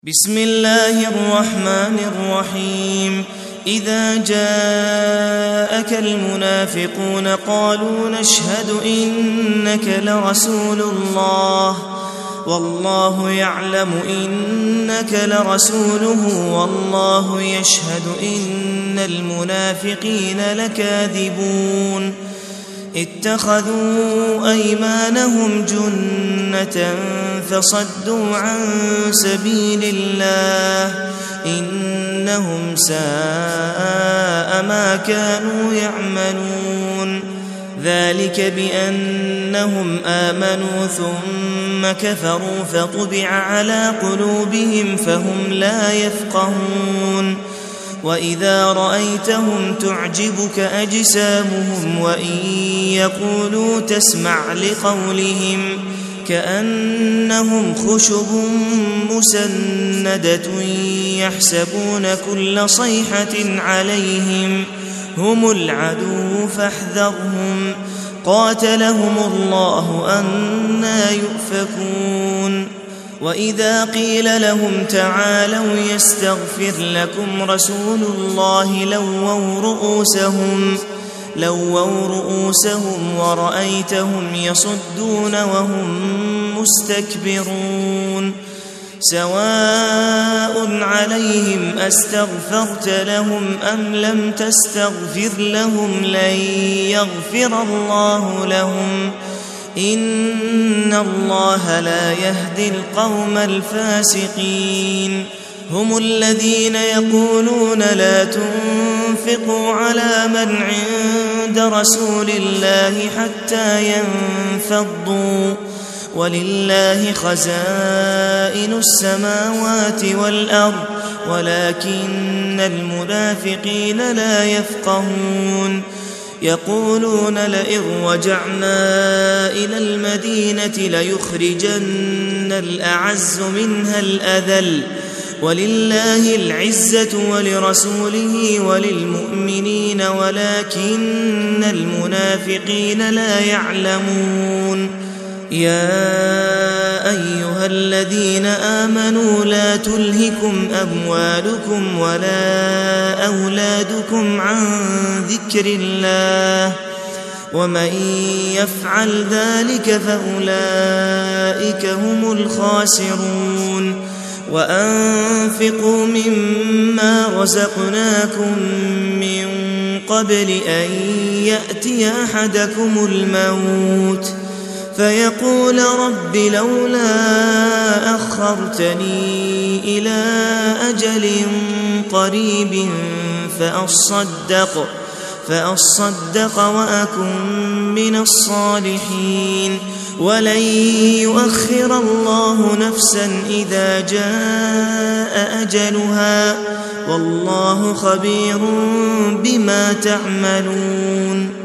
بسم الله الرحمن الرحيم. إذا جاءك المنافقون قالوا نشهد إنك لرسول الله والله يعلم إنك لرسوله والله يشهد إن المنافقين لكاذبون. اتخذوا أيمانهم جنة فصدوا عن سبيل الله إنهم ساء ما كانوا يعملون. ذلك بأنهم آمنوا ثم كفروا فطبع على قلوبهم فهم لا يفقهون. وإذا رأيتهم تعجبك أجسامهم وإن يقولوا تسمع لقولهم كأنهم خشب مسندة يحسبون كل صيحة عليهم هم العدو فاحذرهم قاتلهم الله أنى يؤفكون. وإذا قيل لهم تعالوا يستغفر لكم رسول الله لووا رؤوسهم ورأيتهم يصدون وهم مستكبرون. سواء عليهم أستغفرت لهم أم لم تستغفر لهم لن يغفر الله لهم إن الله لا يهدي القوم الفاسقين. هم الذين يقولون لا تنفقوا على من عند رسول الله حتى ينفضوا ولله خزائن السماوات والأرض ولكن المنافقين لا يفقهون. يقولون لئن رجعنا إلى المدينة ليخرجن الأعز منها الأذل ولله العزة ولرسوله وللمؤمنين ولكن المنافقين لا يعلمون. يا أيها الذين آمنوا لا تلهكم أموالكم ولا أولادكم عن ذكر الله ومن يفعل ذلك فأولئك هم الخاسرون. وأنفقوا مما رزقناكم من قبل أن يأتي أحدكم الموت فيقول رب لولا أخرتني إلى أجل قريب فأصدق وأكن من الصالحين ولن يؤخر الله نفسا إذا جاء أجلها والله خبير بما تعملون.